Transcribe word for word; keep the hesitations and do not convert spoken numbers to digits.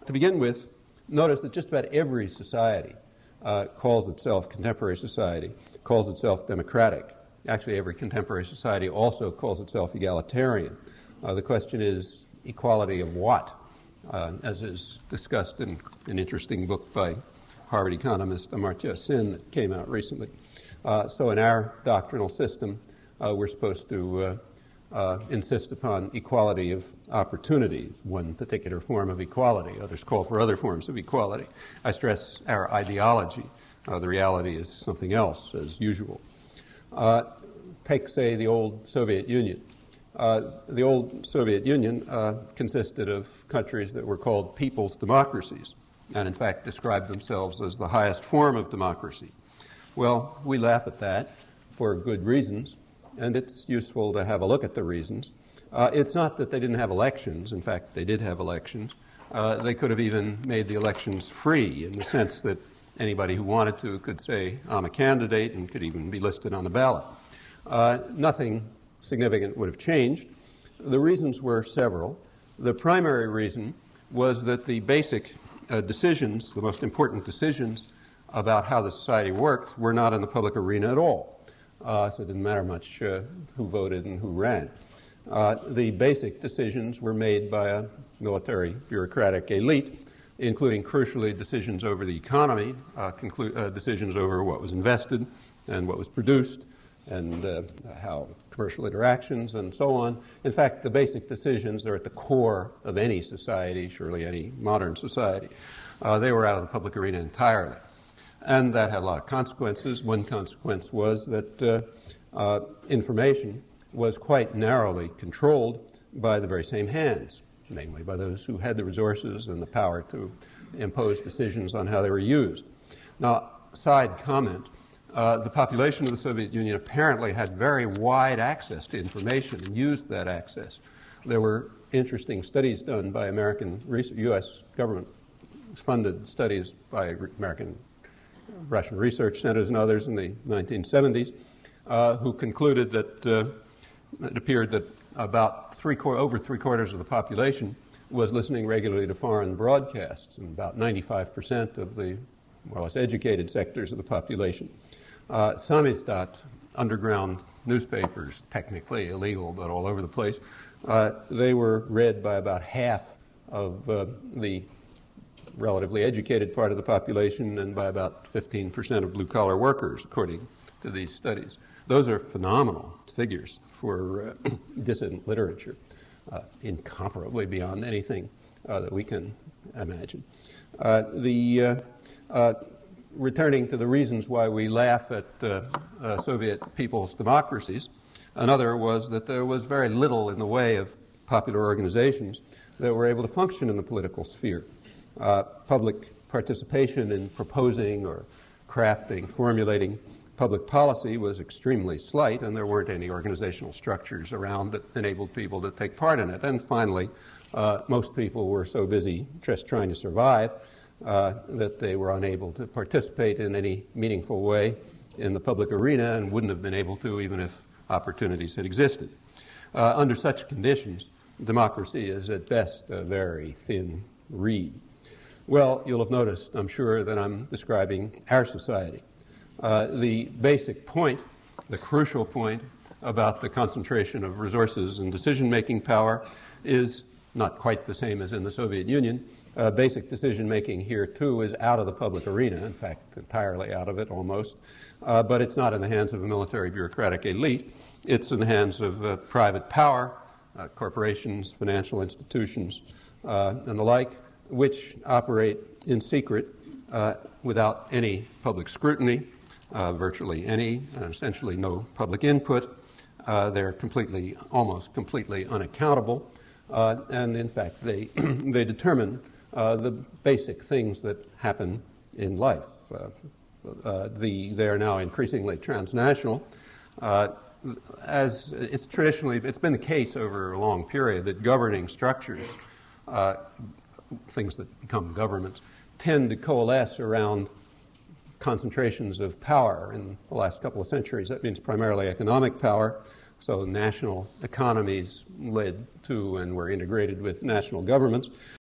to begin with, notice that just about every society uh, calls itself, contemporary society, calls itself democratic. Actually, every contemporary society also calls itself egalitarian. Uh, the question is, equality of what? Uh, as is discussed in an interesting book by Harvard economist Amartya Sen that came out recently. Uh, so in our doctrinal system, uh, we're supposed to uh, uh, insist upon equality of opportunities, one particular form of equality. Others call for other forms of equality. I stress our ideology. Uh, the reality is something else, as usual. Uh, take, say, the old Soviet Union. Uh, the old Soviet Union uh, consisted of countries that were called people's democracies, and in fact described themselves as the highest form of democracy. Well, we laugh at that for good reasons, and it's useful to have a look at the reasons. Uh, it's not that they didn't have elections. In fact, they did have elections. Uh, they could have even made the elections free in the sense that anybody who wanted to could say, I'm a candidate, and could even be listed on the ballot. Uh, nothing significant would have changed. The reasons were several. The primary reason was that the basic uh, decisions, the most important decisions about how the society worked, were not in the public arena at all. Uh, so it didn't matter much uh, who voted and who ran. Uh, the basic decisions were made by a military bureaucratic elite, including crucially decisions over the economy, uh, conclu- uh, decisions over what was invested and what was produced, and uh, how commercial interactions and so on. In fact, the basic decisions are at the core of any society, surely any modern society. Uh, they were out of the public arena entirely. And that had a lot of consequences. One consequence was that uh, uh, information was quite narrowly controlled by the very same hands, namely by those who had the resources and the power to impose decisions on how they were used. Now, side comment, uh, the population of the Soviet Union apparently had very wide access to information and used that access. There were interesting studies done by American, U S government-funded studies by American Russian research centers and others in the nineteen seventies, uh, who concluded that uh, it appeared that about three qu- over three quarters of the population was listening regularly to foreign broadcasts, and about ninety-five percent of the more or less educated sectors of the population. Uh, Samizdat, underground newspapers, technically illegal but all over the place, uh, they were read by about half of uh, the relatively educated part of the population and by about fifteen percent of blue-collar workers, according to these studies. Those are phenomenal figures for uh, dissident literature, uh, incomparably beyond anything uh, that we can imagine. Uh, the uh, uh, returning to the reasons why we laugh at uh, uh, Soviet people's democracies, another was that there was very little in the way of popular organizations that were able to function in the political sphere. Uh, public participation in proposing or crafting, formulating public policy was extremely slight, and there weren't any organizational structures around that enabled people to take part in it. And finally, uh, most people were so busy just trying to survive uh, that they were unable to participate in any meaningful way in the public arena and wouldn't have been able to even if opportunities had existed. Uh, under such conditions, democracy is at best a very thin reed. Well, you'll have noticed, I'm sure, that I'm describing our society. Uh, the basic point, the crucial point about the concentration of resources and decision-making power is not quite the same as in the Soviet Union. Uh, basic decision-making here, too, is out of the public arena, in fact, entirely out of it almost. Uh, but it's not in the hands of a military bureaucratic elite. It's in the hands of uh, private power, uh, corporations, financial institutions, uh, and the like, which operate in secret uh, without any public scrutiny, uh, virtually any, and essentially no public input. Uh, they're completely, almost completely unaccountable, uh, and in fact, they they determine uh, the basic things that happen in life. Uh, uh, the they are now increasingly transnational. Uh, as it's traditionally, it's been the case over a long period that governing structures, uh, things that become governments, tend to coalesce around concentrations of power. In the last couple of centuries, that means primarily economic power. So national economies led to and were integrated with national governments.